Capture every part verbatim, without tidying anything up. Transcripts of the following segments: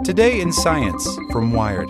Today in Science from Wired.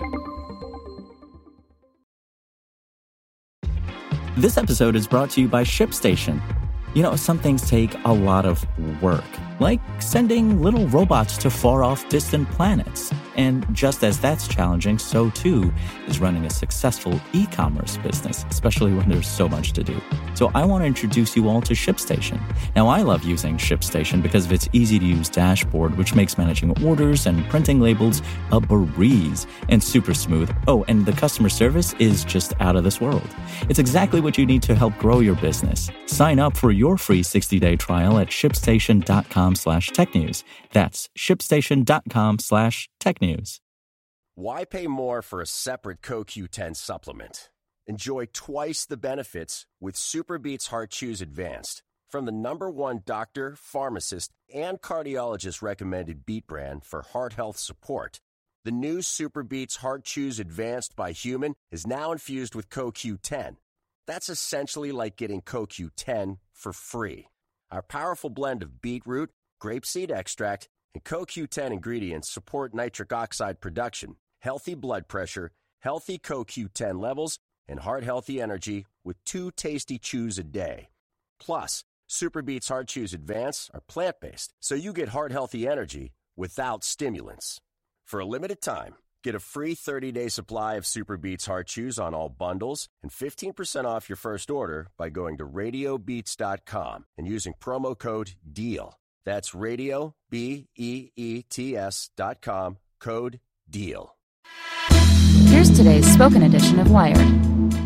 This episode is brought to you by ShipStation. You know, some things take a lot of work, like sending little robots to far-off distant planets. And just as that's challenging, so too is running a successful e-commerce business, especially when there's so much to do. So I want to introduce you all to ShipStation. Now, I love using ShipStation because of its easy-to-use dashboard, which makes managing orders and printing labels a breeze and super smooth. Oh, and the customer service is just out of this world. It's exactly what you need to help grow your business. Sign up for your free sixty-day trial at shipstation.com slash technews. That's shipstation.com slash technews. Why pay more for a separate C O Q ten supplement? Enjoy twice the benefits with SuperBeets Heart Chews Advanced. From the number one doctor, pharmacist, and cardiologist recommended Beet brand for heart health support, the new SuperBeets Heart Chews Advanced by Human is now infused with C O Q ten. That's essentially like getting C O Q ten for free. Our powerful blend of beetroot, grapeseed extract, and C O Q ten ingredients support nitric oxide production, healthy blood pressure, healthy C O Q ten levels, and heart-healthy energy with two tasty chews a day. Plus, SuperBeets Heart Chews Advance are plant-based, so you get heart-healthy energy without stimulants. For a limited time, get a free thirty-day supply of SuperBeets Heart Chews on all bundles and fifteen percent off your first order by going to radio beets dot com and using promo code DEAL. That's radio, B E E T S dot com, code DEAL. Here's today's spoken edition of Wired.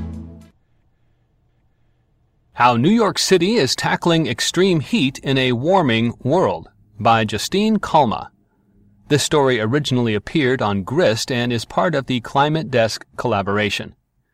How New York City is Tackling Extreme Heat in a Warming World by Justine Kalma. This story originally appeared on Grist and is part of the Climate Desk collaboration.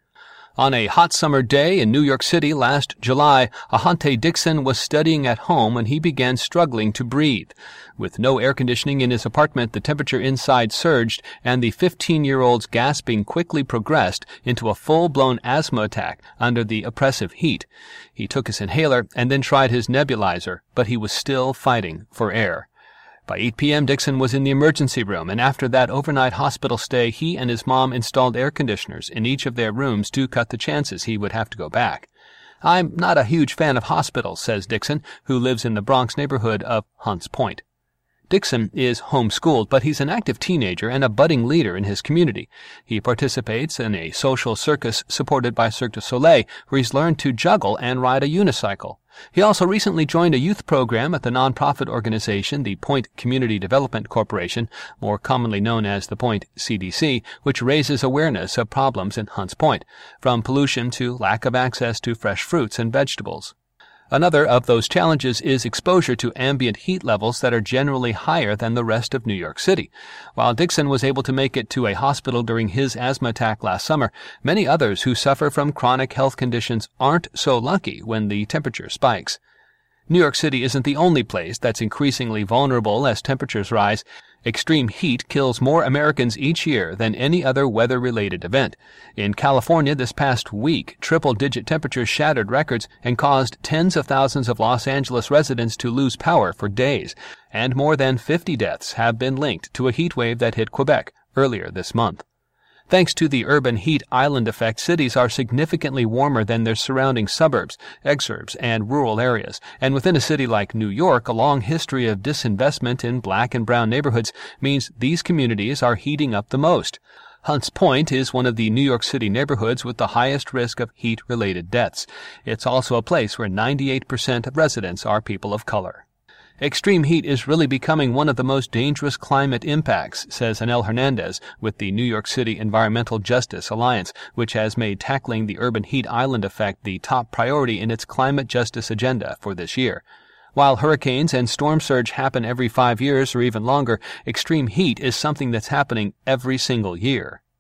On a hot summer day in New York City last July, Ahante Dixon was studying at home when he began struggling to breathe. With no air conditioning in his apartment, the temperature inside surged, and the fifteen-year-old's gasping quickly progressed into a full-blown asthma attack under the oppressive heat. He took his inhaler and then tried his nebulizer, but he was still fighting for air. By eight p.m., Dixon was in the emergency room, and after that overnight hospital stay, he and his mom installed air conditioners in each of their rooms to cut the chances he would have to go back. "I'm not a huge fan of hospitals," says Dixon, who lives in the Bronx neighborhood of Hunts Point. Dixon is homeschooled, but he's an active teenager and a budding leader in his community. He participates in a social circus supported by Cirque du Soleil, where he's learned to juggle and ride a unicycle. He also recently joined a youth program at the nonprofit organization, the Point Community Development Corporation, more commonly known as the Point C D C, which raises awareness of problems in Hunts Point, from pollution to lack of access to fresh fruits and vegetables. Another of those challenges is exposure to ambient heat levels that are generally higher than the rest of New York City. While Dixon was able to make it to a hospital during his asthma attack last summer, many others who suffer from chronic health conditions aren't so lucky when the temperature spikes. New York City isn't the only place that's increasingly vulnerable as temperatures rise. Extreme heat kills more Americans each year than any other weather-related event. In California this past week, triple-digit temperatures shattered records and caused tens of thousands of Los Angeles residents to lose power for days, and more than fifty deaths have been linked to a heat wave that hit Quebec earlier this month. Thanks to the urban heat island effect, cities are significantly warmer than their surrounding suburbs, exurbs, and rural areas. And within a city like New York, a long history of disinvestment in black and brown neighborhoods means these communities are heating up the most. Hunts Point is one of the New York City neighborhoods with the highest risk of heat-related deaths. It's also a place where ninety-eight percent of residents are people of color. Extreme heat is really becoming one of the most dangerous climate impacts, says Anel Hernandez with the New York City Environmental Justice Alliance, which has made tackling the urban heat island effect the top priority in its climate justice agenda for this year. While hurricanes and storm surge happen every five years or even longer, extreme heat is something that's happening every single year.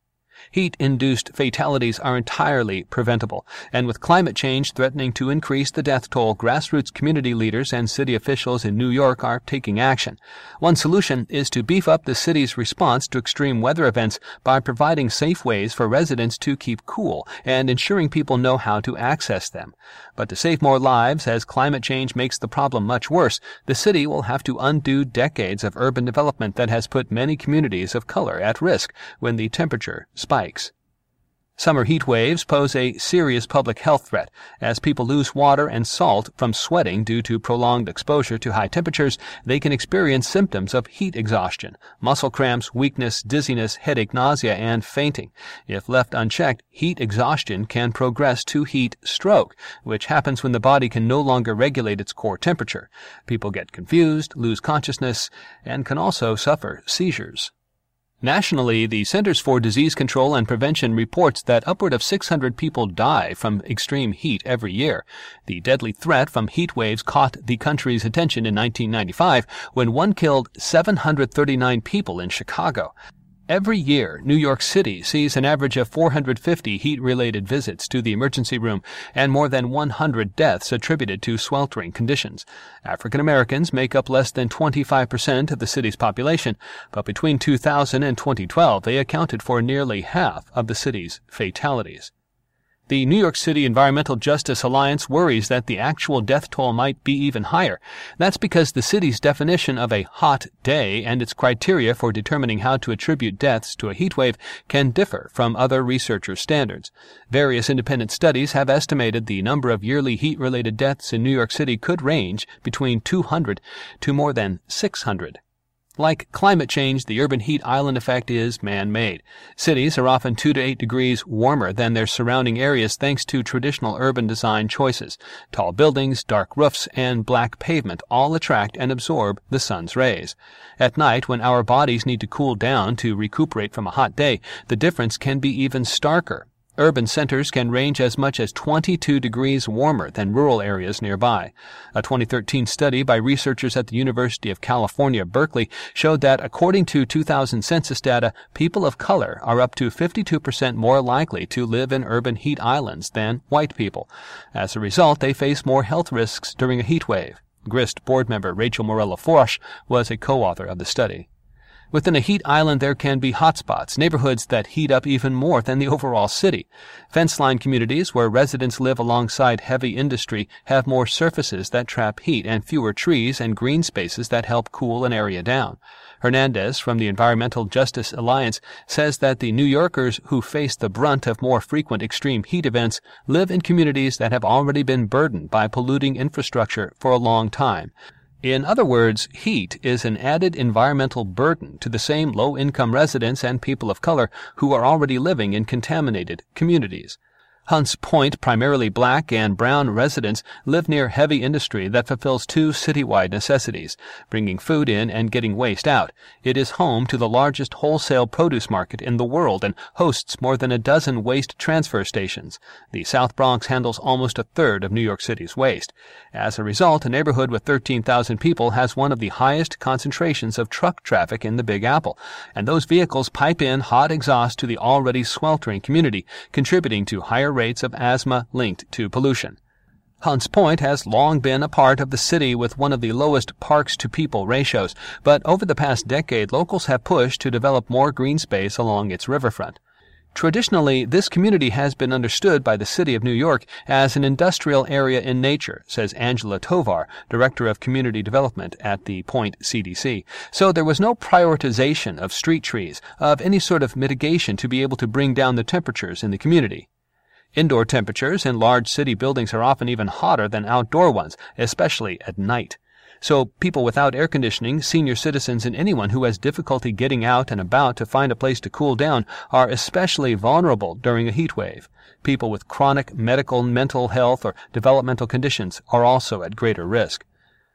Heat-induced fatalities are entirely preventable, and with climate change threatening to increase the death toll, grassroots community leaders and city officials in New York are taking action. One solution is to beef up the city's response to extreme weather events by providing safe ways for residents to keep cool and ensuring people know how to access them. But to save more lives, as climate change makes the problem much worse, the city will have to undo decades of urban development that has put many communities of color at risk when the temperature spikes. Summer heat waves pose a serious public health threat. As people lose water and salt from sweating due to prolonged exposure to high temperatures, they can experience symptoms of heat exhaustion, muscle cramps, weakness, dizziness, headache, nausea, and fainting. If left unchecked, heat exhaustion can progress to heat stroke, which happens when the body can no longer regulate its core temperature. People get confused, lose consciousness, and can also suffer seizures. Nationally, the Centers for Disease Control and Prevention reports that upward of six hundred people die from extreme heat every year. The deadly threat from heat waves caught the country's attention in nineteen ninety-five when one killed seven hundred thirty-nine people in Chicago. Every year, New York City sees an average of four hundred fifty heat-related visits to the emergency room and more than one hundred deaths attributed to sweltering conditions. African Americans make up less than twenty-five percent of the city's population, but between two thousand and twenty twelve, they accounted for nearly half of the city's fatalities. The New York City Environmental Justice Alliance worries that the actual death toll might be even higher. That's because the city's definition of a hot day and its criteria for determining how to attribute deaths to a heat wave can differ from other researchers' standards. Various independent studies have estimated the number of yearly heat-related deaths in New York City could range between two hundred to more than six hundred. Like climate change, the urban heat island effect is man-made. Cities are often two to eight degrees warmer than their surrounding areas thanks to traditional urban design choices. Tall buildings, dark roofs, and black pavement all attract and absorb the sun's rays. At night, when our bodies need to cool down to recuperate from a hot day, the difference can be even starker. Urban centers can range as much as twenty-two degrees warmer than rural areas nearby. A twenty thirteen study by researchers at the University of California, Berkeley, showed that according to two thousand census data, people of color are up to fifty-two percent more likely to live in urban heat islands than white people. As a result, they face more health risks during a heat wave. GRIST board member Rachel Morella-Foch was a co-author of the study. Within a heat island, there can be hotspots, neighborhoods that heat up even more than the overall city. Fence-line communities where residents live alongside heavy industry have more surfaces that trap heat and fewer trees and green spaces that help cool an area down. Hernandez from the Environmental Justice Alliance says that the New Yorkers who face the brunt of more frequent extreme heat events live in communities that have already been burdened by polluting infrastructure for a long time. In other words, heat is an added environmental burden to the same low-income residents and people of color who are already living in contaminated communities. Hunts Point, primarily black and brown residents, live near heavy industry that fulfills two citywide necessities, bringing food in and getting waste out. It is home to the largest wholesale produce market in the world and hosts more than a dozen waste transfer stations. The South Bronx handles almost a third of New York City's waste. As a result, a neighborhood with thirteen thousand people has one of the highest concentrations of truck traffic in the Big Apple, and those vehicles pipe in hot exhaust to the already sweltering community, contributing to higher rates of asthma linked to pollution. Hunts Point has long been a part of the city with one of the lowest parks-to-people ratios, but over the past decade, locals have pushed to develop more green space along its riverfront. Traditionally, this community has been understood by the city of New York as an industrial area in nature, says Angela Tovar, Director of Community Development at the Point C D C. So there was no prioritization of street trees, of any sort of mitigation to be able to bring down the temperatures in the community. Indoor temperatures in large city buildings are often even hotter than outdoor ones, especially at night. So people without air conditioning, senior citizens, and anyone who has difficulty getting out and about to find a place to cool down are especially vulnerable during a heat wave. People with chronic medical, mental health, or developmental conditions are also at greater risk.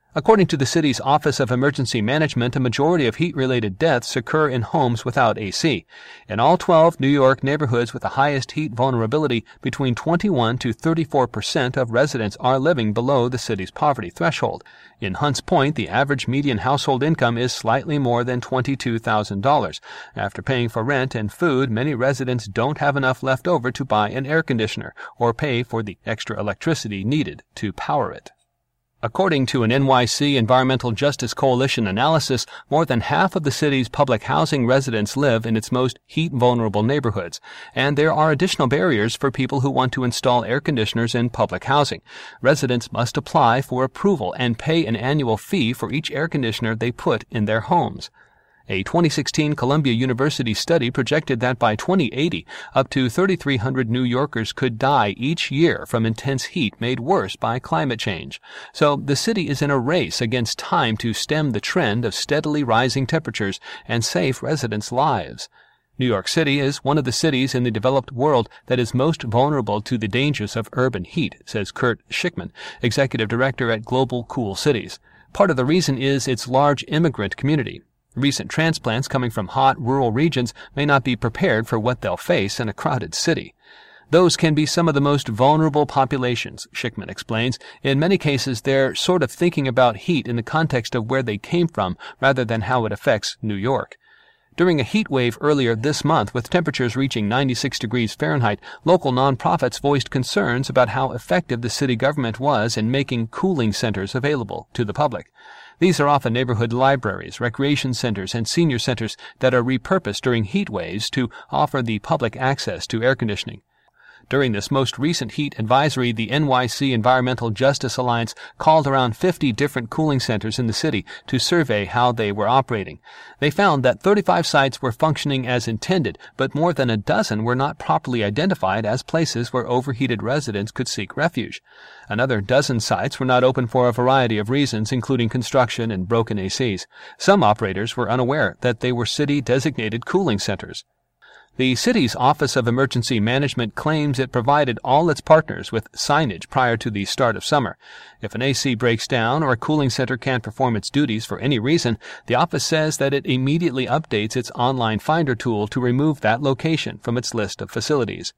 According to the city's Office of Emergency Management, a majority of heat-related deaths occur in homes without A C. In all twelve New York neighborhoods with the highest heat vulnerability, between twenty-one to thirty-four percent of residents are living below the city's poverty threshold. In Hunts Point, the average median household income is slightly more than twenty-two thousand dollars. After paying for rent and food, many residents don't have enough left over to buy an air conditioner or pay for the extra electricity needed to power it. According to an N Y C Environmental Justice Coalition analysis, more than half of the city's public housing residents live in its most heat-vulnerable neighborhoods, and there are additional barriers for people who want to install air conditioners in public housing. Residents must apply for approval and pay an annual fee for each air conditioner they put in their homes. A twenty sixteen Columbia University study projected that by twenty eighty, up to thirty-three hundred New Yorkers could die each year from intense heat made worse by climate change. So the city is in a race against time to stem the trend of steadily rising temperatures and save residents' lives. New York City is one of the cities in the developed world that is most vulnerable to the dangers of urban heat, says Kurt Schickman, executive director at Global Cool Cities. Part of the reason is its large immigrant community. Recent transplants coming from hot rural regions may not be prepared for what they'll face in a crowded city. Those can be some of the most vulnerable populations, Schickman explains. In many cases, they're sort of thinking about heat in the context of where they came from rather than how it affects New York. During a heat wave earlier this month, with temperatures reaching ninety-six degrees Fahrenheit, local nonprofits voiced concerns about how effective the city government was in making cooling centers available to the public. These are often neighborhood libraries, recreation centers, and senior centers that are repurposed during heat waves to offer the public access to air conditioning. During this most recent heat advisory, the N Y C Environmental Justice Alliance called around fifty different cooling centers in the city to survey how they were operating. They found that thirty-five sites were functioning as intended, but more than a dozen were not properly identified as places where overheated residents could seek refuge. Another dozen sites were not open for a variety of reasons, including construction and broken A Cs. Some operators were unaware that they were city-designated cooling centers. The city's Office of Emergency Management claims it provided all its partners with signage prior to the start of summer. If an A C breaks down or a cooling center can't perform its duties for any reason, the office says that it immediately updates its online finder tool to remove that location from its list of facilities.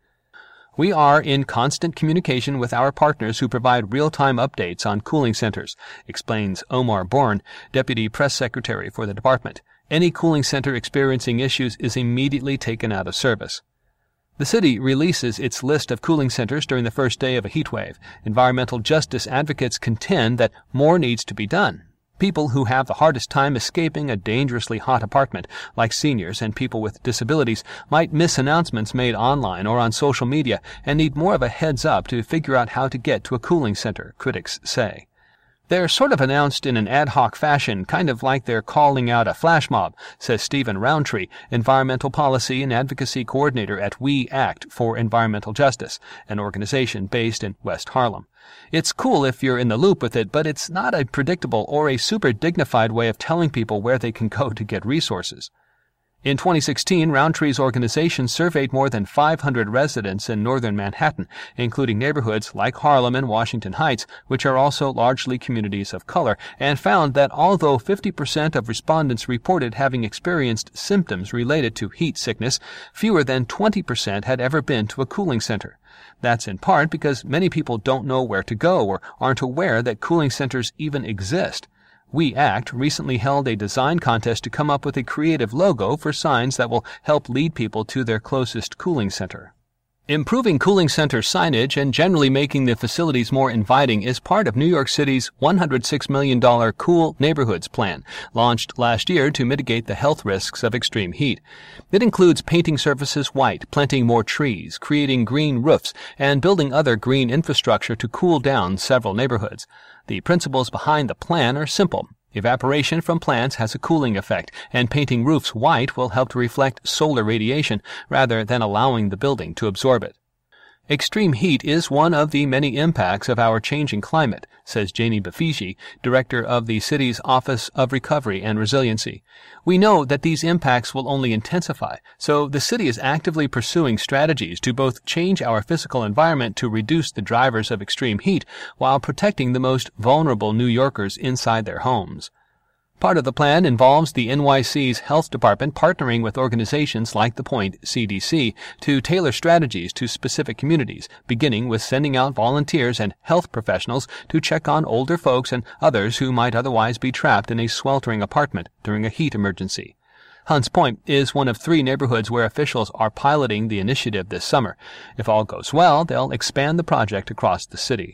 We are in constant communication with our partners who provide real-time updates on cooling centers, explains Omar Bourne, Deputy Press Secretary for the department. Any cooling center experiencing issues is immediately taken out of service. The city releases its list of cooling centers during the first day of a heat wave. Environmental justice advocates contend that more needs to be done. People who have the hardest time escaping a dangerously hot apartment, like seniors and people with disabilities, might miss announcements made online or on social media and need more of a heads up to figure out how to get to a cooling center, critics say. They're sort of announced in an ad hoc fashion, kind of like they're calling out a flash mob, says Stephen Roundtree, Environmental Policy and Advocacy Coordinator at We Act for Environmental Justice, an organization based in West Harlem. It's cool if you're in the loop with it, but it's not a predictable or a super dignified way of telling people where they can go to get resources. In twenty sixteen, Roundtree's organization surveyed more than five hundred residents in northern Manhattan, including neighborhoods like Harlem and Washington Heights, which are also largely communities of color, and found that although fifty percent of respondents reported having experienced symptoms related to heat sickness, fewer than twenty percent had ever been to a cooling center. That's in part because many people don't know where to go or aren't aware that cooling centers even exist. We Act recently held a design contest to come up with a creative logo for signs that will help lead people to their closest cooling center. Improving cooling center signage and generally making the facilities more inviting is part of New York City's one hundred six million dollars Cool Neighborhoods plan, launched last year to mitigate the health risks of extreme heat. It includes painting surfaces white, planting more trees, creating green roofs, and building other green infrastructure to cool down several neighborhoods. The principles behind the plan are simple. Evaporation from plants has a cooling effect, and painting roofs white will help to reflect solar radiation rather than allowing the building to absorb it. Extreme heat is one of the many impacts of our changing climate, says Janie Bafigi, director of the city's Office of Recovery and Resiliency. We know that these impacts will only intensify, so the city is actively pursuing strategies to both change our physical environment to reduce the drivers of extreme heat while protecting the most vulnerable New Yorkers inside their homes. Part of the plan involves the N Y C's health department partnering with organizations like the Point C D C to tailor strategies to specific communities, beginning with sending out volunteers and health professionals to check on older folks and others who might otherwise be trapped in a sweltering apartment during a heat emergency. Hunts Point is one of three neighborhoods where officials are piloting the initiative this summer. If all goes well, they'll expand the project across the city.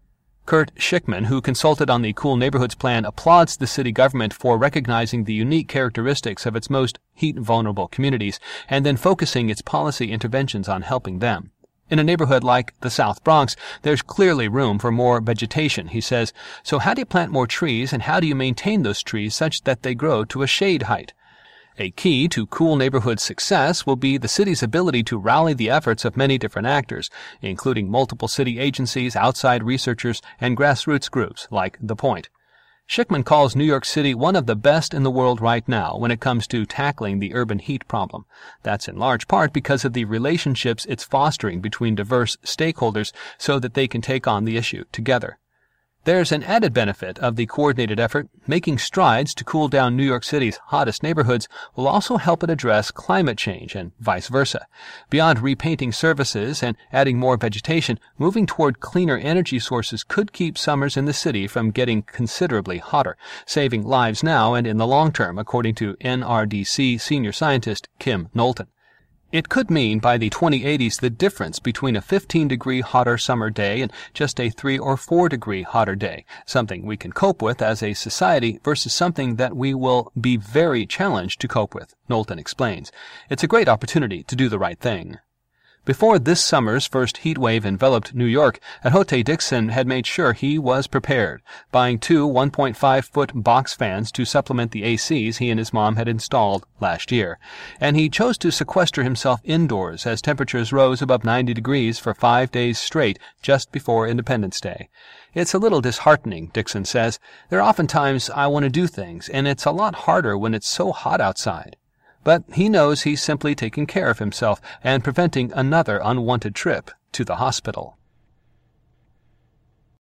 Kurt Schickman, who consulted on the Cool Neighborhoods Plan, applauds the city government for recognizing the unique characteristics of its most heat-vulnerable communities and then focusing its policy interventions on helping them. In a neighborhood like the South Bronx, there's clearly room for more vegetation, he says. So how do you plant more trees, and how do you maintain those trees such that they grow to a shade height? A key to Cool Neighborhood's success will be the city's ability to rally the efforts of many different actors, including multiple city agencies, outside researchers, and grassroots groups like The Point. Schickman calls New York City one of the best in the world right now when it comes to tackling the urban heat problem. That's in large part because of the relationships it's fostering between diverse stakeholders so that they can take on the issue together. There's an added benefit of the coordinated effort. Making strides to cool down New York City's hottest neighborhoods will also help it address climate change and vice versa. Beyond repainting surfaces and adding more vegetation, moving toward cleaner energy sources could keep summers in the city from getting considerably hotter, saving lives now and in the long term, according to N R D C senior scientist Kim Knowlton. It could mean by the twenty eighties the difference between a fifteen degree hotter summer day and just a three or four degree hotter day, something we can cope with as a society versus something that we will be very challenged to cope with, Knowlton explains. It's a great opportunity to do the right thing. Before this summer's first heat wave enveloped New York, Ajote Dixon had made sure he was prepared, buying two one point five foot box fans to supplement the A Cs he and his mom had installed last year. And he chose to sequester himself indoors as temperatures rose above ninety degrees for five days straight just before Independence Day. It's a little disheartening, Dixon says. There are often times I want to do things, and it's a lot harder when it's so hot outside. But he knows he's simply taking care of himself and preventing another unwanted trip to the hospital.